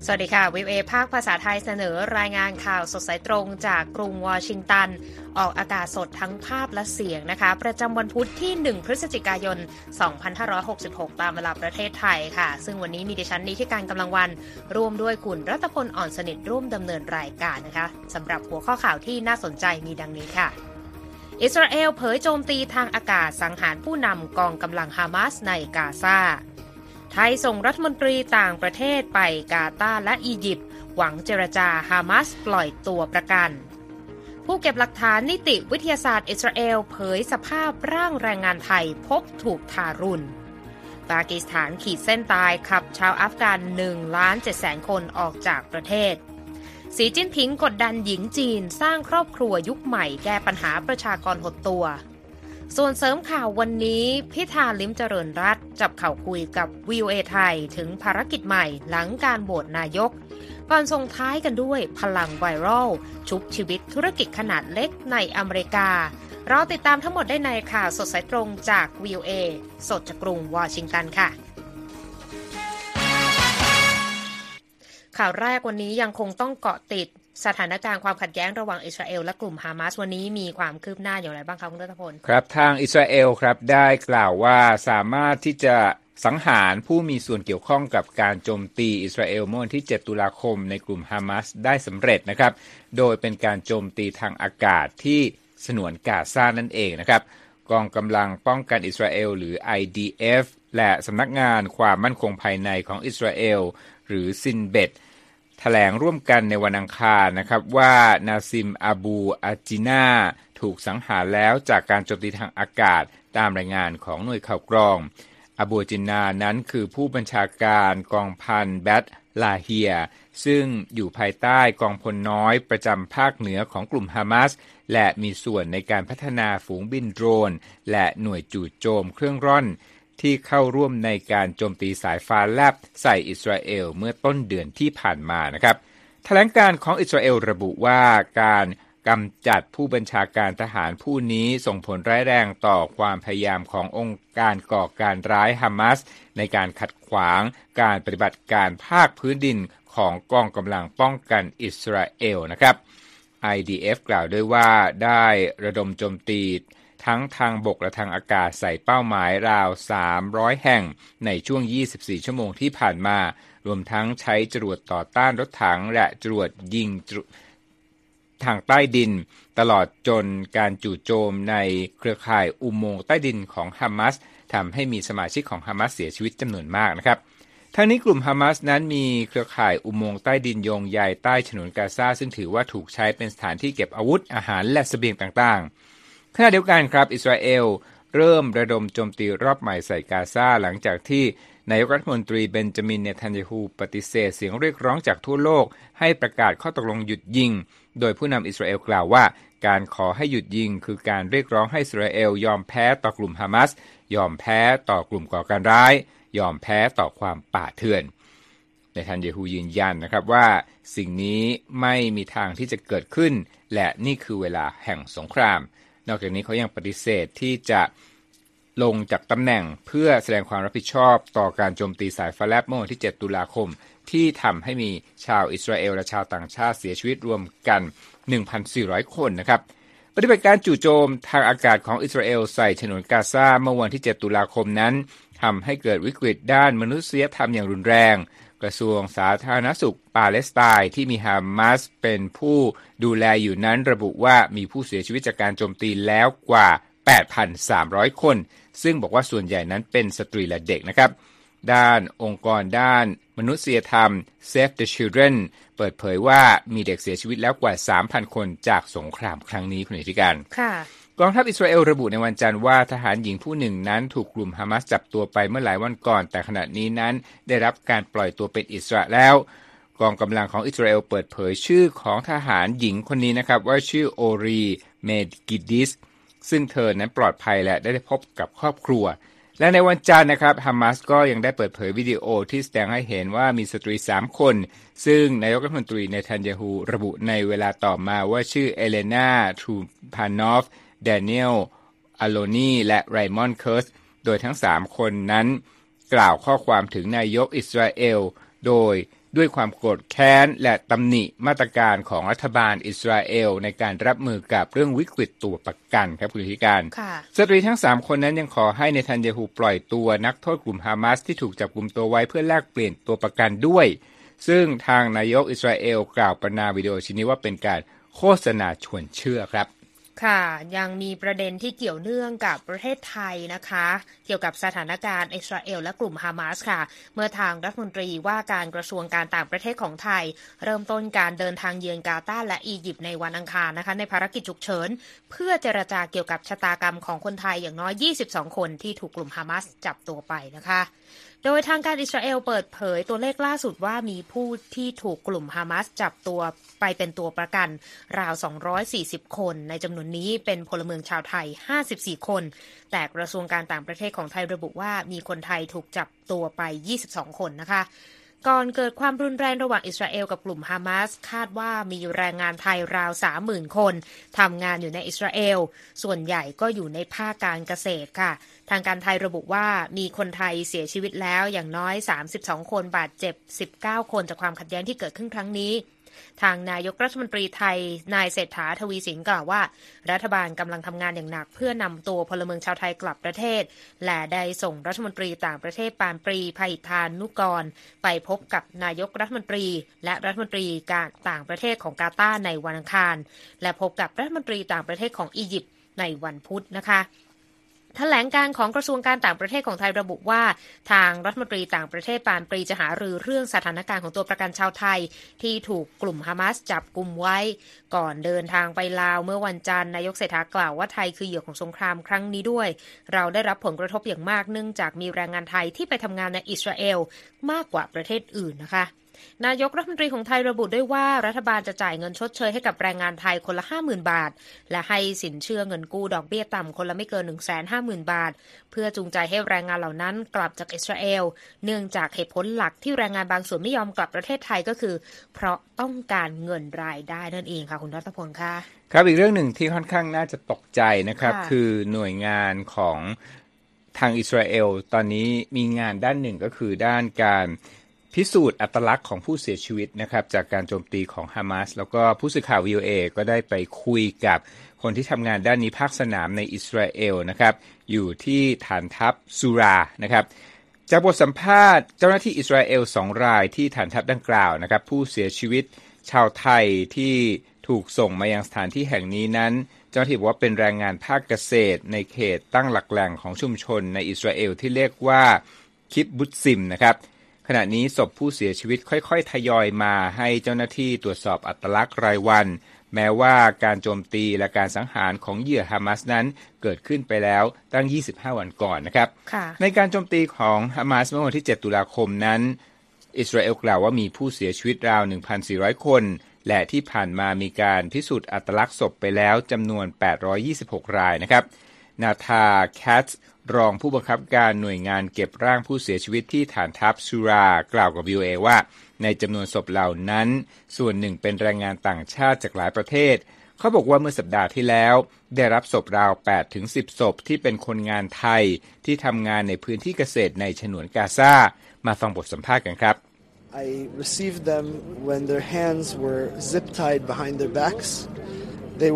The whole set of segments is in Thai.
สวัสดีค่ะวิวเอภาคภาษาไทยเสนอรายงานข่าวสดสายตรงจากกรุงวอชิงตันออกอากาศสดทั้งภาพและเสียงนะคะประจำวันพุธที่1พฤศจิกายน2566ตามเวลาประเทศไทยค่ะซึ่งวันนี้มีดิฉันนิติการกำลังวันร่วมด้วยคุณรัตพลอ่อนสนิทร่วมดำเนินรายการนะคะสำหรับหัวข้อข่าวที่น่าสนใจมีดังนี้ค่ะอิสราเอลเผยโจมตีทางอากาศสังหารผู้นำกองกำลังฮามาสในกาซาไทยส่งรัฐมนตรีต่างประเทศไปกาตาร์และอียิปต์หวังเจรจาฮามาสปล่อยตัวประกันผู้เก็บหลักฐานนิติวิทยาศาสตร์อิสราเอลเผยสภาพร่างแรงงานไทยพบถูกทารุณปากีสถานขีดเส้นตายขับชาวอัฟกาน 1,700,000 คนออกจากประเทศสีจิ้นผิงกดดันหญิงจีนสร้างครอบครัวยุคใหม่แก้ปัญหาประชากรหดตัวส่วนเสริมข่าววันนี้พิธาลิ้มเจริญรัตน์จับเข่าคุยกับ VOA ไทยถึงภารกิจใหม่หลังการโหวตนายกก่อนส่งท้ายกันด้วยพลังไวรัลชุบชีวิตธุรกิจขนาดเล็กในอเมริการอติดตามทั้งหมดได้ในข่าวสดสายตรงจาก VOA สดจากกรุงวอชิงตันค่ะข่าวแรกวันนี้ยังคงต้องเกาะติดสถานการณ์ความขัดแย้งระหว่างอิสราเอลและกลุ่มฮามาสวันนี้มีความคืบหน้าอย่างไรบ้างครับคุณรัตพลครับทางอิสราเอลครับได้กล่าวว่าสามารถที่จะสังหารผู้มีส่วนเกี่ยวข้องกับการโจมตีอิสราเอลเมื่อวันที่7ตุลาคมในกลุ่มฮามาสได้สำเร็จนะครับโดยเป็นการโจมตีทางอากาศที่ฉนวนกาซานั่นเองนะครับกองกำลังป้องกันอิสราเอลหรือ IDF และสำนักงานความมั่นคงภายในของอิสราเอลหรือซินเบตแถลงร่วมกันในวันอังคารนะครับว่านาซิมอาบูอาจินาถูกสังหารแล้วจากการโจมตีทางอากาศตามรายงานของหน่วยข่าวกรองอาบูอาจินานั้นคือผู้บัญชาการกองพันแบทลาเฮียซึ่งอยู่ภายใต้กองพลน้อยประจำภาคเหนือของกลุ่มฮามาสและมีส่วนในการพัฒนาฝูงบินโดรนและหน่วยจู่โจมเครื่องร่อนที่เข้าร่วมในการโจมตีสายฟ้าแลบใส่อิสราเอลเมื่อต้นเดือนที่ผ่านมานะครับแถลงการของอิสราเอลระบุว่าการกำจัดผู้บัญชาการทหารผู้นี้ส่งผลร้ายแรงต่อความพยายามขององค์การก่อการร้ายฮามาสในการขัดขวางการปฏิบัติการภาคพื้นดินของกองกำลังป้องกันอิสราเอลนะครับ IDF กล่าวด้วยว่าได้ระดมโจมตีทั้งทางบกและทางอากาศใส่เป้าหมายราว300แห่งในช่วง24ชั่วโมงที่ผ่านมารวมทั้งใช้จรวดต่อต้านรถถังและจรวดยิงทางใต้ดินตลอดจนการจู่โจมในเครือข่ายอุโมงค์ใต้ดินของฮามาสทำให้มีสมาชิกของฮามาสเสียชีวิตจำนวนมากนะครับทั้งนี้กลุ่มฮามาสนั้นมีเครือข่ายอุโมงค์ใต้ดินโยงใยใต้ฉนวนกาซาซึ่งถือว่าถูกใช้เป็นสถานที่เก็บอาวุธอาหารและเสบียงต่างๆขณะเดียวกันครับอิสราเอลเริ่มระดมโจมตีรอบใหม่ใส่กาซาหลังจากที่นายกรัฐมนตรีเบนจามินเนทันยาฮูปฏิเสธเสียงเรียกร้องจากทั่วโลกให้ประกาศข้อตกลงหยุดยิงโดยผู้นำอิสราเอลกล่าวว่าการขอให้หยุดยิงคือการเรียกร้องให้อิสราเอลยอมแพ้ต่อกลุ่มฮามาสยอมแพ้ต่อกลุ่มก่อการร้ายยอมแพ้ต่อความป่าเถื่อนเนทันยาฮูยืนยันนะครับว่าสิ่งนี้ไม่มีทางที่จะเกิดขึ้นและนี่คือเวลาแห่งสงครามนอกจากนี้เขายังปฏิเสธที่จะลงจากตำแหน่งเพื่อแสดงความรับผิดชอบต่อการโจมตีสายฟ้าแลบเมื่อวันที่7ตุลาคมที่ทำให้มีชาวอิสราเอลและชาวต่างชาติเสียชีวิตรวมกัน 1,400 คนนะครับปฏิบัติการจู่โจมทางอากาศของอิสราเอลใส่ฉนวนกาซาเมื่อวันที่7ตุลาคมนั้นทำให้เกิดวิกฤตด้านมนุษยธรรมอย่างรุนแรงกระทรวงสาธารณสุขปาเลสไตน์ที่มีฮามาสเป็นผู้ดูแลอยู่นั้นระบุว่ามีผู้เสียชีวิตจากการโจมตีแล้วกว่า 8,300 คนซึ่งบอกว่าส่วนใหญ่นั้นเป็นสตรีและเด็กนะครับด้านองค์กรด้านมนุษยธรรม Save the Children เปิดเผยว่ามีเด็กเสียชีวิตแล้วกว่า 3,000 คนจากสงครามครั้งนี้คุณธิการกองทัพอิสราเอลระบุในวันจันทร์ว่าทหารหญิงผู้หนึ่งนั้นถูกกลุ่มฮามาสจับตัวไปเมื่อหลายวันก่อนแต่ขณะนี้นั้นได้รับการปล่อยตัวเป็นอิสระแล้วกองกำลังของอิสราเอลเปิดเผยชื่อของทหารหญิงคนนี้นะครับว่าชื่อโอรีเมดกิดิสซึ่งเธอนั้นปลอดภัยและได้พบกับครอบครัวและในวันจันทร์นะครับฮามาสก็ยังได้เปิดเผยวิดีโอที่แสดงให้เห็นว่ามีสตรี3คนซึ่งนายกรัฐมนตรีเนทันยาฮูระบุในเวลาต่อมาว่าชื่อเอเลนาทรูพานอฟแดเนียลอโลนีและไรมอนเคิร์สโดยทั้ง3คนนั้นกล่าวข้อความถึงนายกอิสราเอลโดยด้วยความโกรธแค้นและตำหนิมาตรการของรัฐบาลอิสราเอลในการรับมือกับเรื่องวิกฤตตัวประกันครับคุณธิการสตรีทั้ง3คนนั้นยังขอให้เนทันยาฮูปล่อยตัวนักโทษกลุ่มฮามาสที่ถูกจับกุมตัวไว้เพื่อแลกเปลี่ยนตัวประกันด้วยซึ่งทางนายกอิสราเอลกล่าวประณามวิดีโอชิ้นนี้ว่าเป็นการโฆษณาชวนเชื่อครับค่ะยังมีประเด็นที่เกี่ยวเนื่องกับประเทศไทยนะคะเกี่ยวกับสถานการณ์อิสราเอลและกลุ่มฮามาสค่ะเมื่อทางรัฐมนตรีว่าการกระทรวงการต่างประเทศของไทยเริ่มต้นการเดินทางเยือนกาตาร์และอียิปต์ในวันอังคารนะคะในภารกิจฉุกเฉินเพื่อเจรจาเกี่ยวกับชะตากรรมของคนไทยอย่างน้อย22คนที่ถูกกลุ่มฮามาสจับตัวไปนะคะโดยทางการอิสราเอลเปิดเผยตัวเลขล่าสุดว่ามีผู้ที่ถูกกลุ่มฮามาสจับตัวไปเป็นตัวประกันราว240คนในจำนวนนี้เป็นพลเมืองชาวไทย54คนแต่กระทรวงการต่างประเทศของไทยระบุว่ามีคนไทยถูกจับตัวไป22คนนะคะก่อนเกิดความรุนแรงระหว่างอิสราเอลกับกลุ่มฮามาสคาดว่ามีแรงงานไทยราว 30,000 คนทำงานอยู่ในอิสราเอลส่วนใหญ่ก็อยู่ในภาคการเกษตรค่ะทางการไทยระบุว่ามีคนไทยเสียชีวิตแล้วอย่างน้อย32คนบาดเจ็บ19คนจากความขัดแย้งที่เกิดขึ้นครั้งนี้ทางนายกรัฐมนตรีไทยนายเศรษฐาทวีสินกล่าวว่ารัฐบาลกำลังทำงานอย่างหนักเพื่อนำตัวพลเมืองชาวไทยกลับประเทศและได้ส่งรัฐมนตรีต่างประเทศปานปรีไพฑานุกรไปพบกับนายกรัฐมนตรีและรัฐมนตรีการต่างประเทศของกาตาร์ในวันอังคารและพบกับรัฐมนตรีต่างประเทศของอียิปต์ในวันพุธนะคะแถลงการของกระทรวงการต่างประเทศของไทยระบุว่าทางรัฐมนตรีต่างประเทศปานปรีจะหารือเรื่องสถานการณ์ของตัวประกันชาวไทยที่ถูกกลุ่มฮามาสจับกุมไว้ก่อนเดินทางไปลาวเมื่อวันจันทร์นายกเศรษฐากล่าวว่าไทยคือเหยื่อของสงครามครั้งนี้ด้วยเราได้รับผลกระทบอย่างมากเนื่องจากมีแรงงานไทยที่ไปทำงานในอิสราเอลมากกว่าประเทศอื่นนะคะนายกรัฐมนตรีของไทยระบุด้วยว่ารัฐบาลจะจ่ายเงินชดเชยให้กับแรงงานไทยคนละ 50,000 บาทและให้สินเชื่อเงินกู้ดอกเบี้ยต่ำคนละไม่เกิน 150,000 บาทเพื่อจูงใจให้แรงงานเหล่านั้นกลับจากอิสราเอลเนื่องจากเหตุผลหลักที่แรงงานบางส่วนไม่ยอมกลับประเทศไทยก็คือเพราะต้องการเงินรายได้นั่นเองค่ะคุณรัตพลค่ะครับอีกเรื่องหนึ่งที่ค่อนข้างน่าจะตกใจนะครับคือหน่วยงานของทางอิสราเอลตอนนี้มีงานด้านหนึ่งก็คือด้านการพิสูจน์อัตลักษณ์ของผู้เสียชีวิตนะครับจากการโจมตีของฮามาสแล้วก็ผู้สื่อข่าว VOA ก็ได้ไปคุยกับคนที่ทำงานด้านนี้ภาคสนามในอิสราเอลนะครับอยู่ที่ฐานทัพซูรานะครับจากบทสัมภาษณ์เจ้าหน้าที่อิสราเอล2รายที่ฐานทัพดังกล่าวนะครับผู้เสียชีวิตชาวไทยที่ถูกส่งมายังสถานที่แห่งนี้นั้นเจ้าหน้าที่บอกว่าเป็นแรงงานภาคเกษตรในเขตตั้งหลักแหล่งของชุมชนในอิสราเอลที่เรียกว่าคิบบุตซิมนะครับขณะนี้ศพผู้เสียชีวิตค่อยๆทยอยมาให้เจ้าหน้าที่ตรวจสอบอัตลักษณ์รายวันแม้ว่าการโจมตีและการสังหารของเหยื่อฮามาสนั้นเกิดขึ้นไปแล้วตั้ง25วันก่อนนะครับในการโจมตีของฮามาสเมื่อวันที่7ตุลาคมนั้นอิสราเอลกล่าวว่ามีผู้เสียชีวิตราว 1,400 คนและที่ผ่านมามีการพิสูจน์อัตลักษณ์ศพไปแล้วจำนวน826รายนะครับนาธาแคทรองผู้บังคับการหน่วยงานเก็บร่างผู้เสียชีวิตที่ฐานทัพซูรากล่าวกับ VOA ว่าในจำนวนศพเหล่านั้นส่วนหนึ่งเป็นแรงงานต่างชาติจากหลายประเทศเขาบอกว่าเมื่อสัปดาห์ที่แล้วได้รับศพราว 8-10 ศพที่เป็นคนงานไทยที่ทำงานในพื้นที่เกษตรในฉนวนกาซามาฟังบทสัมภาษณ์กันครับ I received them when their hands were zip tied behind their backs. They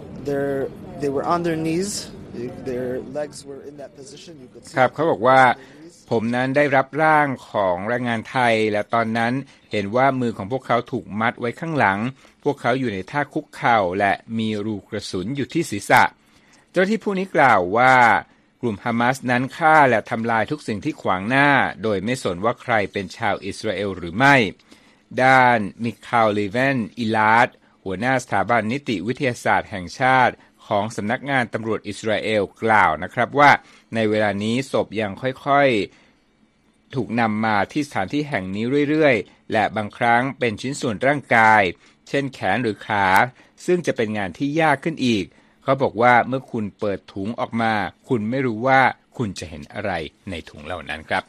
were on their knees.Their legs were in that position. You could see. ครับเขาบอกว่าผมนั้นได้รับร่างของแรงงานไทยและตอนนั้นเห็นว่ามือของพวกเขาถูกมัดไว้ข้างหลังพวกเขาอยู่ในท่าคุกเข่าและมีรูกระสุนอยู่ที่ศีรษะเจ้าที่ผู้นี้กล่าวว่ากลุ่มฮามาสนั้นฆ่าและทำลายทุกสิ่งที่ขวางหน้าโดยไม่สนว่าใครเป็นชาวอิสราเอลหรือไม่ด้านมิคาลลีเวนอิลาดหัวหน้าสถาบันนิติวิทยาศาสตร์แห่งชาติของสำนักงานตำรวจอิสราเอลกล่าวนะครับว่าในเวลานี้ศพยังค่อยๆถูกนำมาที่สถานที่แห่งนี้เรื่อยๆและบางครั้งเป็นชิ้นส่วนร่างกายเช่นแขนหรือขาซึ่งจะเป็นงานที่ยากขึ้นอีกเขาบอกว่าเมื่อคุณเปิดถุงออกมาคุณไม่รู้ว่าคุณจะเห็นอะไรในถุงเหล่านั้นครับ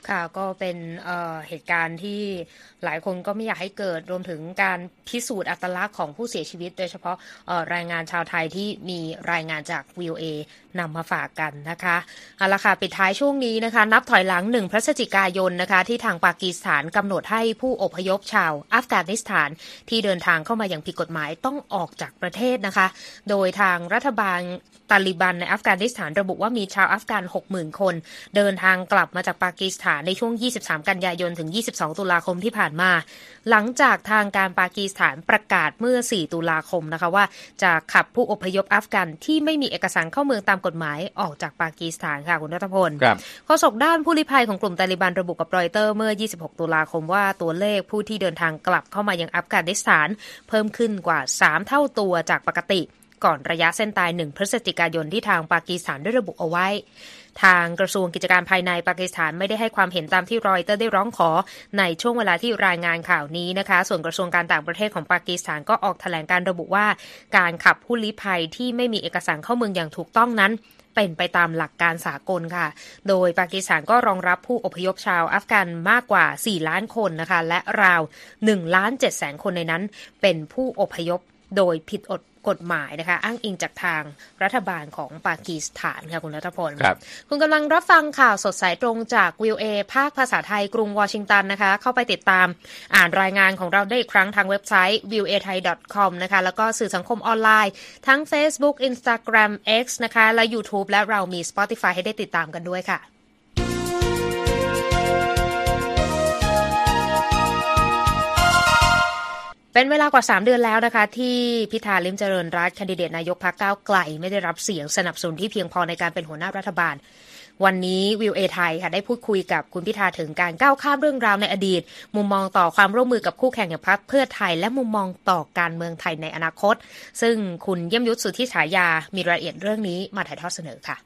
ค่ะก็เป็นเหตุการณ์ที่หลายคนก็ไม่อยากให้เกิดรวมถึงการพิสูจน์อัตลักษณ์ของผู้เสียชีวิตโดยเฉพาะแรงงานชาวไทยที่มีรายงานจาก VOA นำมาฝากกันนะคะเอาละค่ะปิดท้ายช่วงนี้นะคะนับถอยหลัง1 พฤศจิกายนนะคะที่ทางปากีสถานกำหนดให้ผู้อพยพชาวอัฟกานิสถานที่เดินทางเข้ามาอย่างผิดกฎหมายต้องออกจากประเทศนะคะโดยทางรัฐบาลตาลิบันในอัฟกานิสถานระบุว่ามีชาวอัฟกัน 60,000 คนเดินทางกลับมาจากปากีสถานในช่วง23 กันยายนถึง22 ตุลาคมที่ผ่านมาหลังจากทางการปากีสถานประกาศเมื่อ4 ตุลาคมนะคะว่าจะขับผู้อพยพอัฟกันที่ไม่มีเอกสารเข้าเมืองตามกฎหมายออกจากปากีสถานค่ะคุณรัตพลโฆษกด้านผู้ลี้ภัยของกลุ่มตาลิบันระบุกับรอยเตอร์เมื่อ26 ตุลาคมว่าตัวเลขผู้ที่เดินทางกลับเข้ามายังอัฟกานิสถานเพิ่มขึ้นกว่า3 เท่าตัวจากปกติก่อนระยะเส้นตาย1 พฤศจิกายนที่ทางปากีสถานได้ระบุเอาไว้ทางกระทรวงกิจการภายในปากีสถานไม่ได้ให้ความเห็นตามที่รอยเตอร์ได้ร้องขอในช่วงเวลาที่รายงานข่าวนี้นะคะส่วนกระทรวงการต่างประเทศของปากีสถานก็ออกแถลงการระบุว่าการขับผู้ลี้ภัยที่ไม่มีเอกสารเข้าเมืองอย่างถูกต้องนั้นเป็นไปตามหลักการสากลค่ะโดยปากีสถานก็รองรับผู้อพยพชาวอัฟกันมากกว่า4 ล้านคนนะคะและราว 1,700,000 คนในนั้นเป็นผู้อพยพโดยผิดกฎหมายนะคะอ้างอิงจากทางรัฐบาลของปากีสถานค่ะคุณรัฐพลคุณกำลังรับฟังข่าวสดสายตรงจาก VOA ภาคภาษาไทยกรุงวอชิงตันนะคะเข้าไปติดตามอ่านรายงานของเราได้อีกครั้งทางเว็บไซต์ voathai.com นะคะแล้วก็สื่อสังคมออนไลน์ทั้ง Facebook Instagram X นะคะและ YouTube และเรามี Spotify ให้ได้ติดตามกันด้วยค่ะเป็นเวลากว่า3 เดือนแล้วนะคะที่พิธาลิ้มเจริญรัตน์แคนดิเดตนายกพรรคก้าวไกลไม่ได้รับเสียงสนับสนุนที่เพียงพอในการเป็นหัวหน้ารัฐบาลวันนี้VOAไทยค่ะได้พูดคุยกับคุณพิธาถึงการก้าวข้ามเรื่องราวในอดีตมุมมองต่อความร่วมมือกับคู่แข่งอย่างพรรคเพื่อไทยและมุมมองต่อการเมืองไทยในอนาคตซึ่งคุณเยี่ยมยุทธสุทธิฉายามีรายละเอียดเรื่องนี้มาถ่ายทอดเสนอค่ะ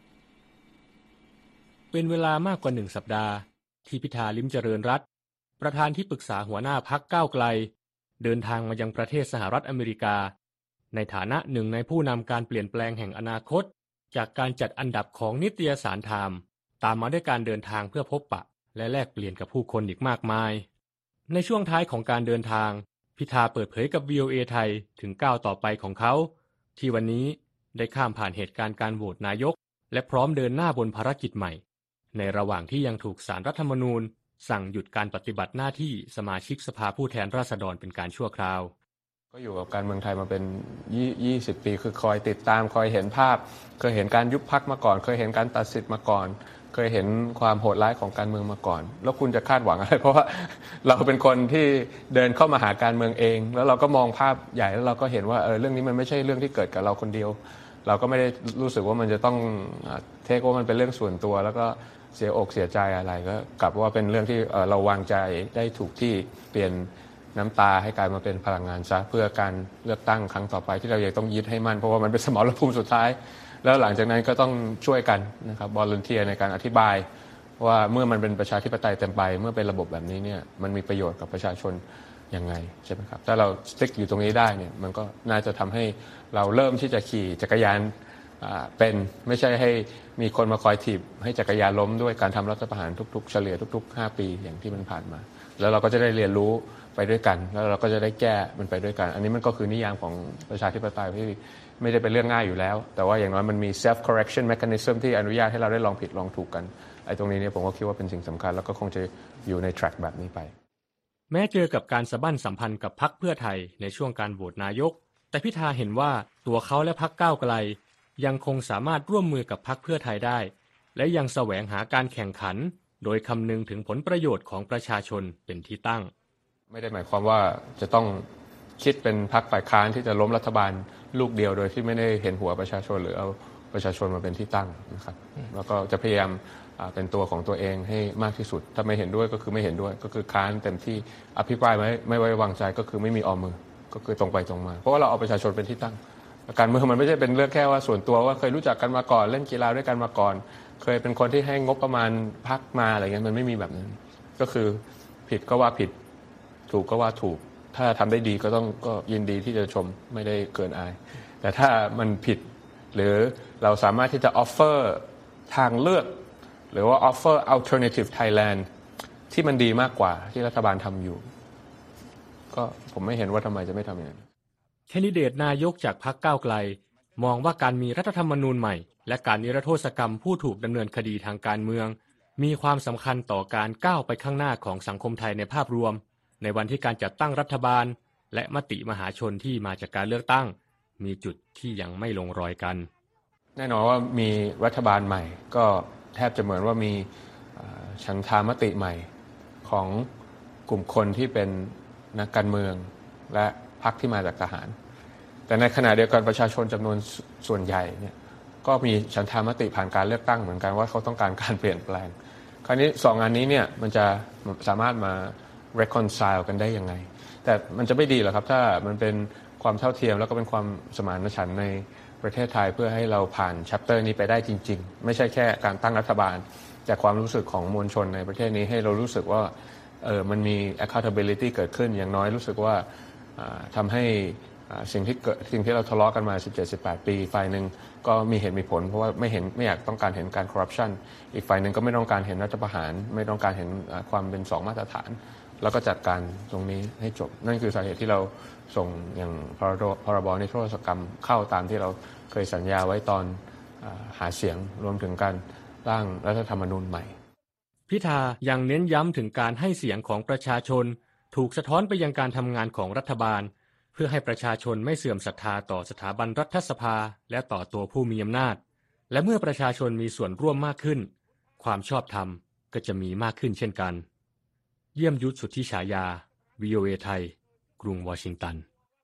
เป็นเวลามากกว่า1 สัปดาห์ที่พิธาลิ้มเจริญรัตน์ประธานที่ปรึกษาหัวหน้าพรรคก้าวไกลเดินทางมายังประเทศสหรัฐอเมริกาในฐานะหนึ่งในผู้นำการเปลี่ยนแปลงแห่งอนาคตจากการจัดอันดับของนิตยสารไทม์ตามมาด้วยการเดินทางเพื่อพบปะและแลกเปลี่ยนกับผู้คนอีกมากมายในช่วงท้ายของการเดินทางพิธาเปิดเผยกับ VOA ไทยถึงก้าวต่อไปของเขาที่วันนี้ได้ข้ามผ่านเหตุการณ์การโหวตนายกและพร้อมเดินหน้าบนภารกิจใหม่ในระหว่างที่ยังถูกศาลรัฐธรรมนูญสั่งหยุดการปฏิบัติหน้าที่สมาชิกสภาผู้แทนราษฎรเป็นการชั่วคราวก็อยู่กับการเมืองไทยมาเป็น20 ปีคือคอยติดตามคอยเห็นภาพเคยเห็นการยุบพรรคมาก่อนเคยเห็นการตัดสิทธิ์มาก่อนเคยเห็นความโหดร้ายของการเมืองมาก่อนแล้วคุณจะคาดหวังอะไรเพราะว่าเราเป็นคนที่เดินเข้ามาหาการเมืองเองแล้วเราก็มองภาพใหญ่แล้วเราก็เห็นว่าเรื่องนี้มันไม่ใช่เรื่องที่เกิดกับเราคนเดียวเราก็ไม่ได้รู้สึกว่ามันจะต้องเทคว่ามันเป็นเรื่องส่วนตัวแล้วก็เสียอกเสียใจอะไรก็กลับว่าเป็นเรื่องที่เราวางใจได้ถูกที่เปลี่ยนน้ำตาให้กลายมาเป็นพลังงานซะเพื่อการเลือกตั้งครั้งต่อไปที่เรายังต้องยึดให้มั่นเพราะว่ามันเป็นสมรภูมิสุดท้ายแล้วหลังจากนั้นก็ต้องช่วยกันนะครับวอลันเทียร์ในการอธิบายว่าเมื่อมันเป็นประชาธิปไตยเต็มใบเมื่อเป็นระบบแบบนี้เนี่ยมันมีประโยชน์กับประชาชนยังไงใช่ไหมครับถ้าเราสติ๊กอยู่ตรงนี้ได้เนี่ยมันก็น่าจะทำให้เราเริ่มที่จะขี่จักรยานเป็นไม่ใช่ให้มีคนมาคอยถีบให้จักรยานล้มด้วยการทำรัฐประหารทุกๆเฉลี่ยทุกๆ5 ปีอย่างที่มันผ่านมาแล้วเราก็จะได้เรียนรู้ไปด้วยกันแล้วเราก็จะได้แก้มันไปด้วยกันอันนี้มันก็คือนิยามของประชาธิปไตยที่ไม่ได้เป็นเรื่องง่ายอยู่แล้วแต่ว่าอย่างน้อยมันมี self correction mechanism ที่อนุญาตให้เราได้ลองผิดลองถูกกันไอ้ตรงนี้เนี่ยผมก็คิดว่าเป็นสิ่งสำคัญแล้วก็คงจะอยู่ใน track แบบนี้ไปแม้เจอกับการสะบั้นสัมพันธ์กับพรรคเพื่อไทยในช่วงการโหวตนายกแต่พิธาเห็นว่าตัวเขาและพรรคก้าวไกลยังคงสามารถร่วมมือกับพรรคเพื่อไทยได้และยังแสวงหาการแข่งขันโดยคำนึงถึงผลประโยชน์ของประชาชนเป็นที่ตั้งไม่ได้หมายความว่าจะต้องคิดเป็นพรรคฝ่ายค้านที่จะล้มรัฐบาลลูกเดียวโดยที่ไม่ได้เห็นหัวประชาชนหรือเอาประชาชนมาเป็นที่ตั้งนะครับแล้วก็จะพยายามเป็นตัวของตัวเองให้มากที่สุดถ้าไม่เห็นด้วยก็คือไม่เห็นด้วยก็คือค้านเต็มที่อภิปรายไม่ไว้วางใจก็คือไม่มีออมมือก็คือตรงไปตรงมาเพราะว่าเราเอาประชาชนเป็นที่ตั้งการเมืองมันไม่ใช่เป็นเรื่องแค่ว่าส่วนตัวว่าเคยรู้จักกันมาก่อนเล่นกีฬาด้วยกันมาก่อนเคยเป็นคนที่ให้งบประมาณพรรคมาอะไรเงี้ยมันไม่มีแบบนั้นก็คือผิดก็ว่าผิดถูกก็ว่าถูกถ้าทำได้ดีก็ยินดีที่จะชมไม่ได้เกินอายแต่ถ้ามันผิดหรือเราสามารถที่จะ offer ทางเลือกหรือว่า offer alternative Thailand ที่มันดีมากกว่าที่รัฐบาลทำอยู่ก็ผมไม่เห็นว่าทำไมจะไม่ทำอย่างนั้นแคนดิเดตนายกจากพรรคก้าวไกลมองว่าการมีรัฐธรรมนูญใหม่และการนิรโทษกรรมผู้ถูกดำเนินคดีทางการเมืองมีความสำคัญต่อการก้าวไปข้างหน้าของสังคมไทยในภาพรวมในวันที่การจัดตั้งรัฐบาลและมติมหาชนที่มาจากการเลือกตั้งมีจุดที่ยังไม่ลงรอยกันแน่นอนว่ามีรัฐบาลใหม่ก็แทบจะเหมือนว่ามีฉันทามติใหม่ของกลุ่มคนที่เป็นนักการเมืองและพรรคที่มาจากทหารแต่ในขณะเดียวกันประชาชนจำนวนส่วนใหญ่เนี่ยก็มีฉันทามติผ่านการเลือกตั้งเหมือนกันว่าเขาต้องการการเปลี่ยนแปลงคราวนี้สองอันนี้เนี่ยมันจะสามารถมา reconcile กันได้ยังไงแต่มันจะไม่ดีหรอกครับถ้ามันเป็นความเท่าเทียมแล้วก็เป็นความสมานฉันท์ในประเทศไทยเพื่อให้เราผ่าน chapter นี้ไปได้จริงๆไม่ใช่แค่การตั้งรัฐบาลแต่ความรู้สึกของมวลชนในประเทศนี้ให้เรารู้สึกว่ามันมี accountability เกิดขึ้นอย่างน้อยรู้สึกว่าทำให้สิ่งที่เราทะเลาะกันมา 17-18 ปีฝ่ายหนึ่งก็มีเหตุมีผลเพราะว่าไม่อยากต้องการเห็นการ corruption อีกฝ่ายหนึ่งก็ไม่ต้องการเห็นรัฐประหารไม่ต้องการเห็นความเป็นสองมาตรฐานแล้วก็จัดการตรงนี้ให้จบนั่นคือสาเหตุที่เราส่งอย่างพรบนิรโทษกรรมเข้าตามที่เราเคยสัญญาไว้ตอนหาเสียงรวมถึงการร่างรัฐธรรมนูญใหม่พิธายังเน้นย้ำถึงการให้เสียงของประชาชนถูกสะท้อนไปยังการทำงานของรัฐบาลเพื่อให้ประชาชนไม่เสื่อมศรัทธาต่อสถาบันรัฐสภาและต่อตัวผู้มีอำนาจและเมื่อประชาชนมีส่วนร่วมมากขึ้นความชอบธรรมก็จะมีมากขึ้นเช่นกันเยี่ยมยุทธสุทธิฉายา VOA ไทยกรุงวอชิงตัน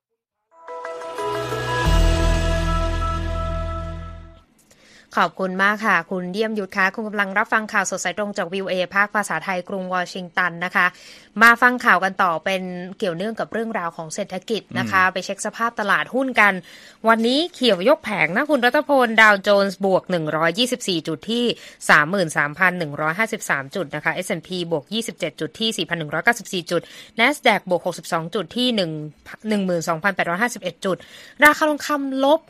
ขอบคุณมากค่ะคุณเยี่ยมยุทธคะคุณกำลังรับฟังข่าวสดสายตรงจาก VOA ภาคภาษาไทยกรุงวอชิงตันนะคะมาฟังข่าวกันต่อเป็นเกี่ยวเนื่องกับเรื่องราวของเศรษฐกิจนะคะไปเช็คสภาพตลาดหุ้นกันวันนี้เขียวยกแผงนะคุณรัตพลดาวโจนส์บวก124จุดที่ 33,153 จุดนะคะ S&P บวก27จุดที่ 4,194 จุด NASDAQ บวก62จุดที่ 12,851 จุดราคาทองคำลบ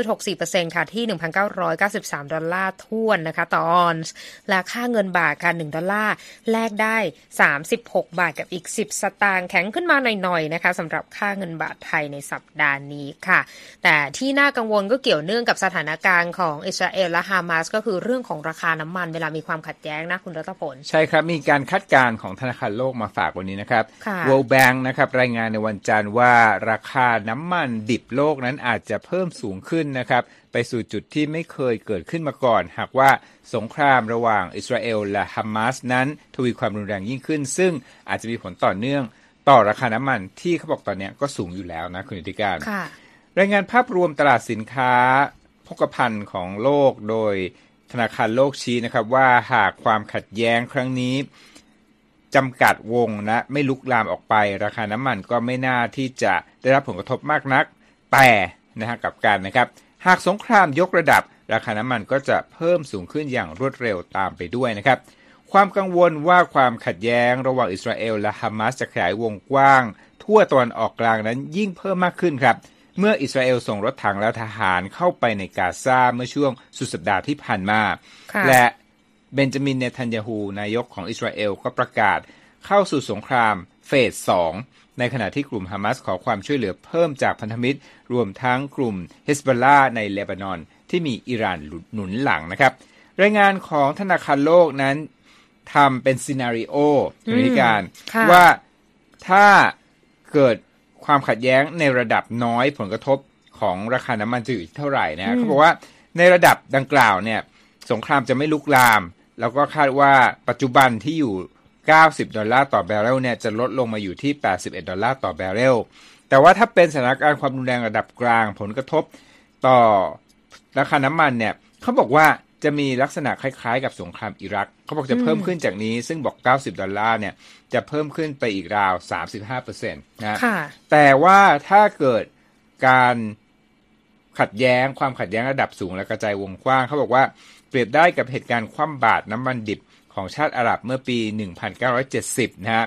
0.64% ค่ะที่ 1,993 ดอลลาร์ถ้วนนะคะต่อออนซ์และค่าเงินบาทค่ะ1ดอลลาร์แลกได้36บาทกับอีก10สตางค์แข็งขึ้นมาหน่อยๆนะคะสำหรับค่าเงินบาทไทยในสัปดาห์นี้ค่ะแต่ที่น่ากังวลก็เกี่ยวเนื่องกับสถานการณ์ของอิสราเอลและฮามาสก็คือเรื่องของราคาน้ำมันเวลามีความขัดแย้งนะคุณรัตพลใช่ครับมีการคาดการณ์ของธนาคารโลกมาฝากวันนี้นะครับ World Bank นะครับรายงานในวันจันทร์ว่าราคาน้ำมันดิบโลกนั้นอาจจะเพิ่มสูงขึ้นนะครับไปสู่จุดที่ไม่เคยเกิดขึ้นมาก่อนหากว่าสงครามระหว่างอิสราเอลและฮามาสนั้นทวีความรุนแรงยิ่งขึ้นซึ่งอาจจะมีผลต่อเนื่องต่อราคาน้ำมันที่เขาบอกตอนนี้ก็สูงอยู่แล้วนะคุณนิติการรายงานภาพรวมตลาดสินค้าโภคภัณฑ์ของโลกโดยธนาคารโลกชี้นะครับว่าหากความขัดแย้งครั้งนี้จำกัดวงนะไม่ลุกลามออกไปราคาน้ำมันก็ไม่น่าที่จะได้รับผลกระทบมากนักแต่นะฮะกับการนะครับหากสงครามยกระดับราคาน้ำมันก็จะเพิ่มสูงขึ้นอย่างรวดเร็วตามไปด้วยนะครับความกังวลว่าความขัดแย้งระหว่างอิสราเอลและฮามาสจะขยายวงกว้างทั่วตะวันออกกลางนั้นยิ่งเพิ่มมากขึ้นครับเมื่ออิสราเอลส่งรถถังและทหารเข้าไปในกาซาเมื่อช่วงสุดสัปดาห์ที่ผ่านมาและเบนจามินเนทันยาฮูนายกของอิสราเอลก็ประกาศเข้าสู่สงครามเฟส 2ในขณะที่กลุ่มฮามาสขอความช่วยเหลือเพิ่มจากพันธมิตรรวมทั้งกลุ่มเฮซบอลลาห์ในเลบานอนที่มีอิหร่านหนุนหลังนะครับรายงานของธนาคารโลกนั้นทำเป็นซีนาริโอในการว่าถ้าเกิดความขัดแย้งในระดับน้อยผลกระทบของราคาน้ำมันจะอยู่เท่าไหร่นะเขาบอกว่าในระดับดังกล่าวเนี่ยสงครามจะไม่ลุกลามแล้วก็คาดว่าปัจจุบันที่อยู่$90ต่อแบเรลเนี่ยจะลดลงมาอยู่ที่$81ต่อแบเรลแต่ว่าถ้าเป็นสถานการณ์ความรุนแรงระดับกลางผลกระทบต่อราคาน้ำมันเนี่ยเขาบอกว่าจะมีลักษณะคล้ายๆกับสงครามอิรักเขาบอกจะเพิ่มขึ้นจากนี้ซึ่งบอก$90เนี่ยจะเพิ่มขึ้นไปอีกราว 35% นะแต่ว่าถ้าเกิดการขัดแย้งความขัดแย้งระดับสูงและกระจายวงกว้างเขาบอกว่าเปรียบได้กับเหตุการณ์คว่ำบาตรน้ำมันดิบของชาติอาหรับเมื่อปี 1970 นะฮะ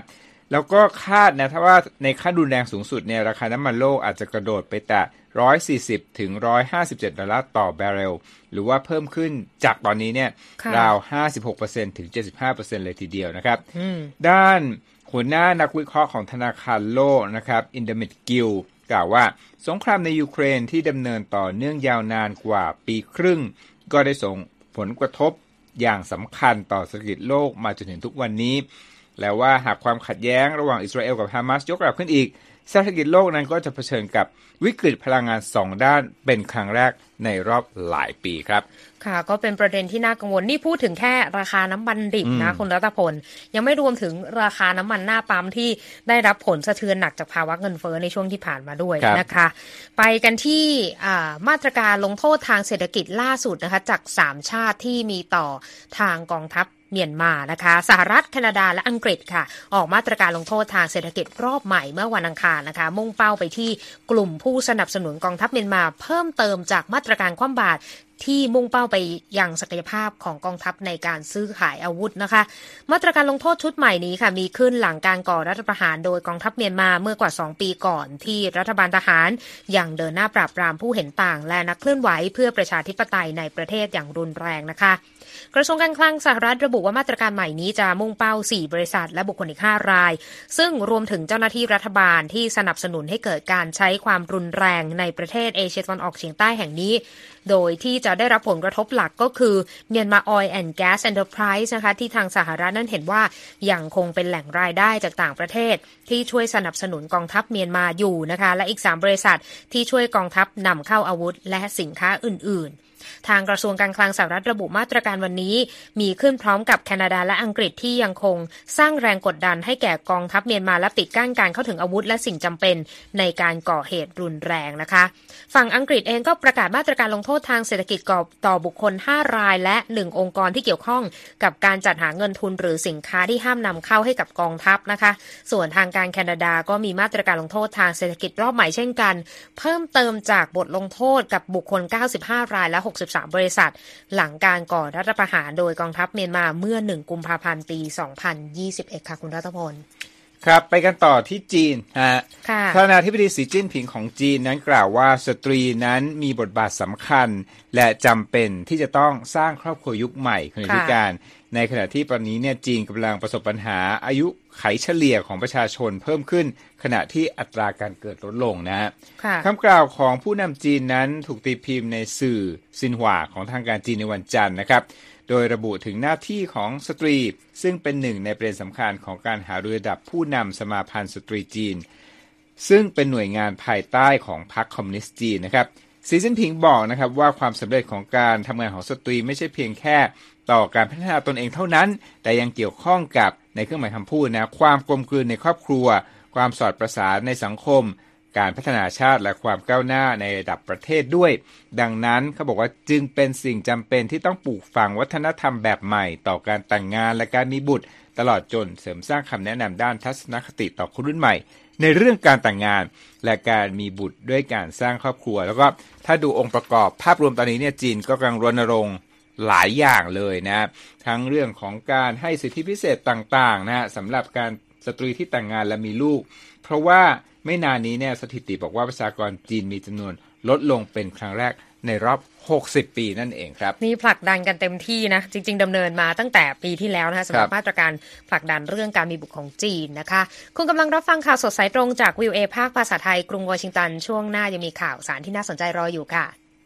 แล้วก็คาดนะถ้าว่าในขั้นรุนแรงสูงสุดเนี่ยราคาน้ำมันโลกอาจจะกระโดดไปแต่140ถึง$157ต่อบาร์เรลหรือว่าเพิ่มขึ้นจากตอนนี้เนี่ยราว 56% ถึง 75% เลยทีเดียวนะครับด้านหัวหน้านักวิเคราะห์ของธนาคารโลกนะครับอินเดมิดกิลกล่าวว่าสงครามในยูเครนที่ดำเนินต่อเนื่องยาวนานกว่าปีครึ่งก็ได้ส่งผลกระทบอย่างสำคัญต่อเศรษฐกิจโลกมาจนถึงทุกวันนี้แล้วว่าหากความขัดแย้งระหว่างอิสราเอลกับฮามาสยกระดับขึ้นอีกเศรษฐกิจโลกนั้นก็จะเผชิญกับวิกฤตพลังงาน2ด้านเป็นครั้งแรกในรอบหลายปีครับค่ะก็เป็นประเด็นที่น่ากังวลนี่พูดถึงแค่ราคาน้ำมันดิบนะคุณรัตพลยังไม่รวมถึงราคาน้ำมันหน้าปั๊มที่ได้รับผลสะเทือนหนักจากภาวะเงินเฟ้อในช่วงที่ผ่านมาด้วยนะคะไปกันที่มาตรการลงโทษทางเศรษฐกิจล่าสุดนะคะจาก3ชาติที่มีต่อทางกองทัพเมียนมานะคะสหรัฐแคนาดาและอังกฤษค่ะออกมาตรการลงโทษทางเศรษฐกิจรอบใหม่เมื่อวันอังคารนะคะมุ่งเป้าไปที่กลุ่มผู้สนับสนุนกองทัพเมียนมาเพิ่มเติมจากมาตรการคว่ำบาตรที่มุ่งเป้าไปยังศักยภาพของกองทัพในการซื้อขายอาวุธนะคะมาตรการลงโทษชุดใหม่นี้ค่ะมีขึ้นหลังการก่อรัฐประหารโดยกองทัพเมียนมาเมื่อกว่า2ปีก่อนที่รัฐบาลทหารยังเดินหน้าปราบปรามผู้เห็นต่างและนักเคลื่อนไหวเพื่อประชาธิปไตยในประเทศอย่างรุนแรงนะคะกระทรวงการคลังสหรัฐระบุว่ามาตรการใหม่นี้จะมุ่งเป้า4บริษัทและบุคคลอีก5รายซึ่งรวมถึงเจ้าหน้าที่รัฐบาลที่สนับสนุนให้เกิดการใช้ความรุนแรงในประเทศเอเชียตะวันออกเฉียงใต้แห่งนี้โดยที่จะได้รับผลกระทบหลักก็คือ Myanmar Oil and Gas Enterprise นะคะที่ทางสหรัฐนั้นเห็นว่ายังคงเป็นแหล่งรายได้จากต่างประเทศที่ช่วยสนับสนุนกองทัพเมียนมาอยู่นะคะและอีก3บริษัทที่ช่วยกองทัพนำเข้าอาวุธและสินค้าอื่นๆทางกระทรวงการคลังสหรัฐระบุมาตรการวันนี้มีขึ้นพร้อมกับแคนาดาและอังกฤษที่ยังคงสร้างแรงกดดันให้แก่กองทัพเมียนมาและปิดกั้นการเข้าถึงอาวุธและสิ่งจำเป็นในการก่อเหตุรุนแรงนะคะฝั่งอังกฤษเองก็ประกาศมาตรการลงโทษทางเศรษฐกิจต่อบุคคล5รายและ1องค์กรที่เกี่ยวข้องกับการจัดหาเงินทุนหรือสินค้าที่ห้ามนำเข้าให้กับกองทัพนะคะส่วนทางการแคนาดาก็มีมาตรการลงโทษทางเศรษฐกิจรอบใหม่เช่นกันเพิ่มเติมจากบทลงโทษกับบุคคล95รายและ63บริษัทหลังการก่อรัฐประหารโดยกองทัพเมียนมาเมื่อ1กุมภาพันธ์ปี2021ค่ะคุณรัตพลครับไปกันต่อที่จีนประธานาธิบดีสีจิ้นผิงของจีนนั้นกล่าวว่าสตรีนั้นมีบทบาทสำคัญและจำเป็นที่จะต้องสร้างครอบครัวยุคใหม่คุณธิการในขณะที่ตอนนี้เนี่ยจีนกำลังประสบปัญหาอายุไขเฉลี่ยของประชาชนเพิ่มขึ้นขณะที่อัตราการเกิดลดลงนะฮะคำกล่าวของผู้นำจีนนั้นถูกตีพิมพ์ในสื่อซินหว่าของทางการจีนในวันจันทร์นะครับโดยระบุถึงหน้าที่ของสตรีซึ่งเป็นหนึ่งในประเด็นสำคัญของการหารือระดับผู้นำสมาพันธ์สตรีจีนซึ่งเป็นหน่วยงานภายใต้ของพรรคคอมมิวนิสต์จีนนะครับสีจิ้นผิงบอกนะครับว่าความสำเร็จของการทำงานของสตรีไม่ใช่เพียงแค่ต่อการพัฒนาตนเองเท่านั้นแต่ยังเกี่ยวข้องกับในเครื่องหมายคำพูดนะความกลมกลืนในครอบครัวความสอดประสานในสังคมการพัฒนาชาติและความก้าวหน้าในระดับประเทศด้วยดังนั้นเขาบอกว่าจึงเป็นสิ่งจำเป็นที่ต้องปลูกฝังวัฒนธรรมแบบใหม่ต่อการแต่งงานและการมีบุตรตลอดจนเสริมสร้างคำแนะนำด้านทัศนคติต่อคนรุ่นใหม่ในเรื่องการแต่งงานและการมีบุตรด้วยการสร้างครอบครัวแล้วก็ถ้าดูองค์ประกอบภาพรวมตอนนี้เนี่ยจีนก็กำลังรณรงค์หลายอย่างเลยนะทั้งเรื่องของการให้สิทธิพิเศษต่างๆนะสำหรับการสตรีที่แต่งงานและมีลูกเพราะว่าไม่นานนี้เนี่ยสถิติบอกว่าประชากรจีนมีจำนวนลดลงเป็นครั้งแรกในรอบ60ปีนั่นเองครับนี่ผลักดันกันเต็มที่นะจริงๆดำเนินมาตั้งแต่ปีที่แล้วนะคะสำหรับมาตรการผลักดันเรื่องการมีบุตรของจีนนะคะคุณกำลังรับฟังข่าวสดสายตรงจากวิวเอภาคภาษาไทยกรุงวอชิงตันช่วงหน้ายังมีข่าวสารที่น่าสนใจรออยู่ค่ะ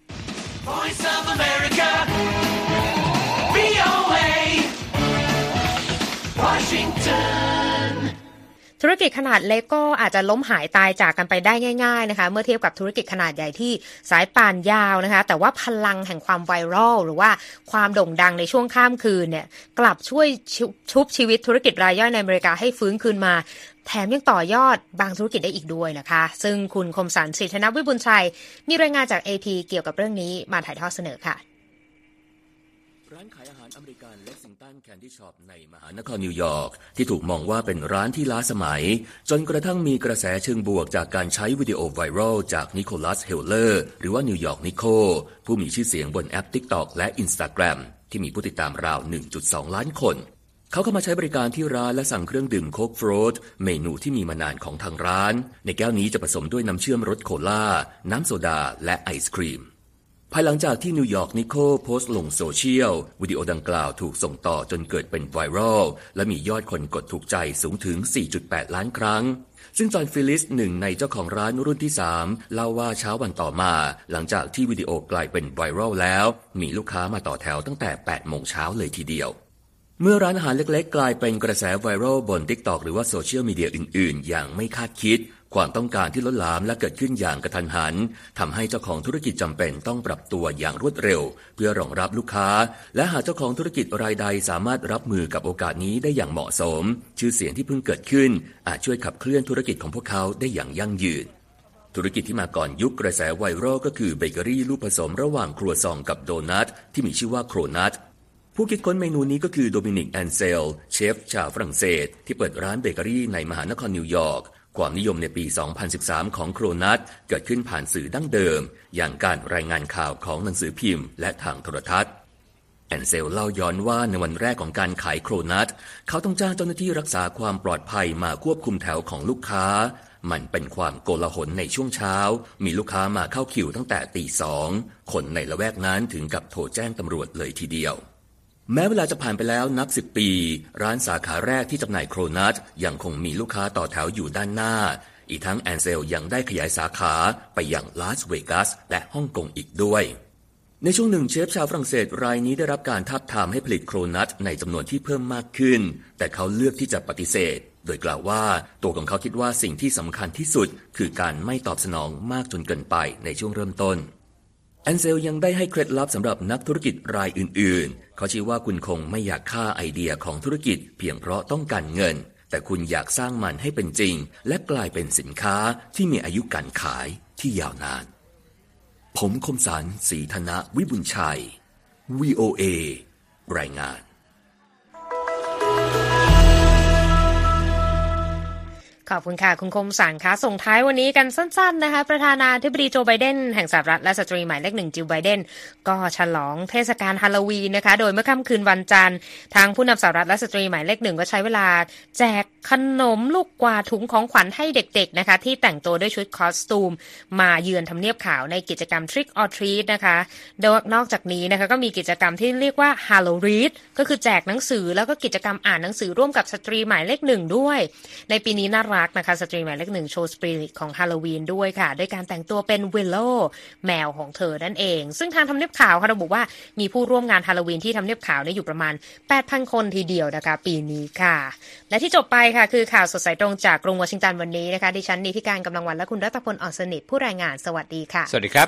Voice of America VOA Washingtonธุรกิจขนาดเล็กก็อาจจะล้มหายตายจากกันไปได้ง่ายๆนะคะเมื่อเทียบกับธุรกิจขนาดใหญ่ที่สายป่านยาวนะคะแต่ว่าพลังแห่งความไวรัลหรือว่าความโด่งดังในช่วงข้ามคืนเนี่ยกลับช่วยชุบชีวิตธุรกิจรายย่อยในอเมริกาให้ฟื้นคืนมาแถมยังต่อยอดบางธุรกิจได้อีกด้วยนะคะซึ่งคุณคมสันต์ ศรีธนวิบูลย์ชัยมีรายงานจาก AP เกี่ยวกับเรื่องนี้มาถ่ายทอดเสนอค่ะร้านขายอาหารอเมริกันเล็กซิงตันแคนดี้ช็อปในมหานครนิวยอร์กที่ถูกมองว่าเป็นร้านที่ล้าสมัยจนกระทั่งมีกระแสเชิงบวกจากการใช้วิดีโอไวรัลจากนิโคลัสเฮลเลอร์หรือว่านิวยอร์กนิโคผู้มีชื่อเสียงบนแอป TikTok และ Instagram ที่มีผู้ติดตามราว 1.2 ล้านคนเขาเข้ามาใช้บริการที่ร้านและสั่งเครื่องดื่มโค้กโฟลต์เมนูที่มีมานานของทางร้านในแก้วนี้จะผสมด้วยน้ำเชื่อมรสโคลาน้ำโซดาและไอศครีมภายหลังจากที่นิวยอร์กนิโคลโพสต์ลงโซเชียลวิดีโอดังกล่าวถูกส่งต่อจนเกิดเป็นไวรัลและมียอดคนกดถูกใจสูงถึง 4.8 ล้านครั้งซึ่งจอห์นฟิลลิสหนึ่งในเจ้าของร้านรุ่นที่3เล่าว่าเช้าวันต่อมาหลังจากที่วิดีโอกลายเป็นไวรัลแล้วมีลูกค้ามาต่อแถวตั้งแต่ 8 โมงเช้าเลยทีเดียวเมื่อร้านอาหารเล็กๆกลายเป็นกระแสไวรัลบน TikTok หรือว่าโซเชียลมีเดียอื่นๆอย่างไม่คาดคิดความต้องการที่ล้นหลามและเกิดขึ้นอย่างกระทันหันทำให้เจ้าของธุรกิจจำเป็นต้องปรับตัวอย่างรวดเร็วเพื่อรองรับลูกค้าและหากเจ้าของธุรกิจรายใดสามารถรับมือกับโอกาสนี้ได้อย่างเหมาะสมชื่อเสียงที่เพิ่งเกิดขึ้นอาจช่วยขับเคลื่อนธุรกิจของพวกเขาได้อย่างยั่งยืนธุรกิจที่มาก่อนยุคกระแสไวรัลก็คือเบเกอรี่ลูกผสมระหว่างครัวซองกับโดนัทที่มีชื่อว่าโครนัทผู้คิดค้นเมนูนี้ก็คือโดมินิกแอนเซลเชฟชาวฝรั่งเศสที่เปิดร้านเบเกอรี่ในมหานครนิวยอร์กความนิยมในปี 2013 ของโครนัทเกิดขึ้นผ่านสื่อดั้งเดิมอย่างการรายงานข่าวของหนังสือพิมพ์และทางโทรทัศน์แอนเซลเล่าย้อนว่าในวันแรกของการขายโครนัทเขาต้องจ้างเจ้าหน้าที่รักษาความปลอดภัยมาควบคุมแถวของลูกค้ามันเป็นความโกลาหลในช่วงเช้ามีลูกค้ามาเข้าคิวตั้งแต่ตี 2คนในละแวกนั้นถึงกับโทรแจ้งตำรวจเลยทีเดียวแม้เวลาจะผ่านไปแล้วนับ10 ปีร้านสาขาแรกที่จำหน่ายโครนัทยังคงมีลูกค้าต่อแถวอยู่ด้านหน้าอีกทั้งแอนเซลยังได้ขยายสาขาไปยังลาสเวกัสและฮ่องกงอีกด้วยในช่วงหนึ่งเชฟชาวฝรั่งเศสรายนี้ได้รับการทาบทามให้ผลิตโครนัทในจำนวนที่เพิ่มมากขึ้นแต่เขาเลือกที่จะปฏิเสธโดยกล่าวว่าตัวของเขาคิดว่าสิ่งที่สำคัญที่สุดคือการไม่ตอบสนองมากจนเกินไปในช่วงเริ่มต้นแอนเซลยังได้ให้เคล็ดลับสำหรับนักธุรกิจรายอื่นๆเขาชี้ว่าคุณคงไม่อยากฆ่าไอเดียของธุรกิจเพียงเพราะต้องการเงินแต่คุณอยากสร้างมันให้เป็นจริงและกลายเป็นสินค้าที่มีอายุการขายที่ยาวนานผมคมสันต์ ศรีธนะวิบุญชัย VOA รายงานขอบคุณค่ะคุณคมสันค่ะส่งท้ายวันนี้กันสั้นๆนะคะประธานาธิบดีโจไบเดนแห่งสหรัฐและสตรีหมายเลข1จิลไบเดนก็ฉลองเทศกาลฮาโลวีนนะคะโดยเมื่อค่ำคืนวันจันทร์ทางผู้นำสหรัฐและสตรีหมายเลข1ก็ใช้เวลาแจกขนมลูกกวาดถุงของขวัญให้เด็กๆนะคะที่แต่งตัวด้วยชุดคอสตูมมาเยือนทำเนียบขาวในกิจกรรม Trick or Treat นะคะโดยนอกจากนี้นะคะก็มีกิจกรรมที่เรียกว่า Halo Read ก็คือแจกหนังสือแล้วก็กิจกรรมอ่านหนังสือร่วมกับสตรีหมายเลข1ด้วยในปีนี้น่ารักนะคะสตรีหมายเลข1โชว์สปิริตของฮาโลวีนด้วยค่ะด้วยการแต่งตัวเป็นวิลโลแมวของเธอนั่นเองซึ่งทางทำเนียบขาวค่ะระบุว่ามีผู้ร่วมงานฮาโลวีนที่ทำเนียบขาวอยู่ประมาณ 8,000 คนทีเดียวนะคะปีนี้ค่ะและที่จบไปค่ะคือข่าวสดสายตรงจากกรุงวอชิงตันวันนี้นะคะดิฉันนิติการกำลังวันและคุณรัตพลอ่อนสนิทผู้รายงานสวัสดีค่ะสวัสดีครับ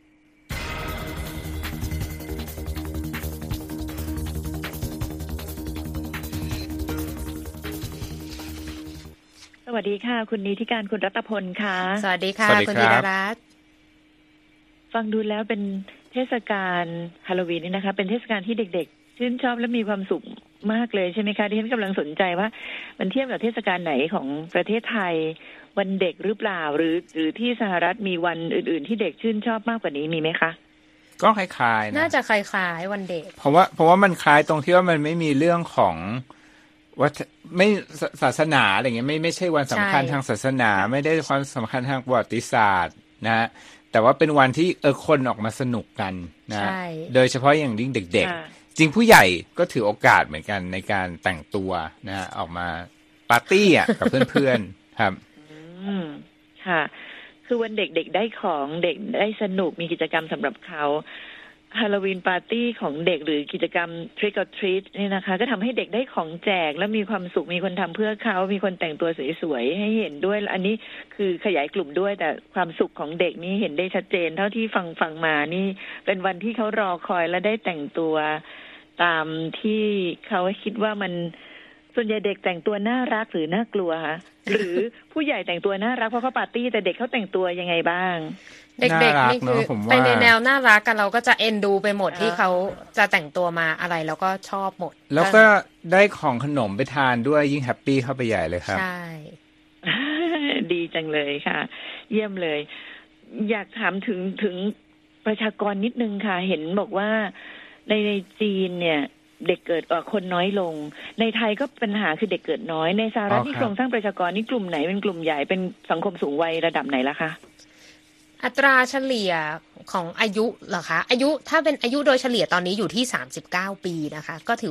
สวัสดีค่ะคุณนิติการคุณรัตพลค่ะสวัสดีค่ะคุณธีรรัตน์ฟังดูแล้วเป็นเทศกาลฮาโลวีนนี่นะคะเป็นเทศกาลที่เด็กๆชื่นชอบและมีความสุขมากเลยใช่ไหมคะดิฉันกำลังสนใจว่ามันเทียบกับเทศกาลไหนของประเทศไทยวันเด็กหรือเปล่าหรือที่สหรัฐมีวันอื่นๆที่เด็กชื่นชอบมากกว่านี้มีไหมคะก็คล้ายๆนะน่าจะคล้ายๆวันเด็กเพราะว่ามันคล้ายตรงที่ว่ามันไม่มีเรื่องของว่าไม่ศาสนาอะไรเงี้ยไม่ใช่วันสำคัญทางศาสนาไม่ได้ความสำคัญทางประวัติศาสตร์นะแต่ว่าเป็นวันที่คนออกมาสนุกกันนะโดยเฉพาะอย่างยิ่งเด็กๆจริงผู้ใหญ่ก็ถือโอกาสเหมือนกันในการแต่งตัวนะออกมาปาร์ตี้กับเพื่อนๆครับค่ะคือวันเด็กๆได้ของเด็กได้สนุกมีกิจกรรมสำหรับเขาฮาโลวีนปาร์ตี้ของเด็กหรือกิจกรรม Trick or Treat นี่นะคะก็ทำให้เด็กได้ของแจกและมีความสุขมีคนทำเพื่อเขามีคนแต่งตัวสวยๆให้เห็นด้วยอันนี้คือขยายกลุ่มด้วยแต่ความสุขของเด็กนี่เห็นได้ชัดเจนเท่าที่ฟังมานี่เป็นวันที่เขารอคอยและได้แต่งตัวตามที่เขาคิดว่ามันส่วนใหญ่เด็กแต่งตัวน่ารักหรือน่ากลัวคะหรือผู้ใหญ่แต่งตัวน่ารักเพราะเขาปาร์ตี้แต่เด็กเขาแต่งตัวยังไงบ้างเด็กๆนี่คือไปในแนวน่ารักกันเราก็จะเอ็นดูไปหมดที่เขาจะแต่งตัวมาอะไรแล้วก็ชอบหมดแล้วก็ได้ของขนมไปทานด้วยยิ่งแฮปปี้เข้าไปใหญ่เลยครับใช่ดีจังเลยค่ะเยี่ยมเลยอยากถามถึงประชากรนิดนึงค่ะเห็นบอกว่าในจีนเนี่ยเด็กเกิดคนน้อยลงในไทยก็ปัญหาคือเด็กเกิดน้อยในสหรัฐนี่โครงสร้างประชากรนี่กลุ่มไหนเป็นกลุ่มใหญ่เป็นสังคมสูงวัยระดับไหนล่ะคะอัตราเฉลี่ยของอายุเหรอคะอายุถ้าเป็นอายุโดยเฉลี่ยตอนนี้อยู่ที่39 ปีนะคะก็ถือ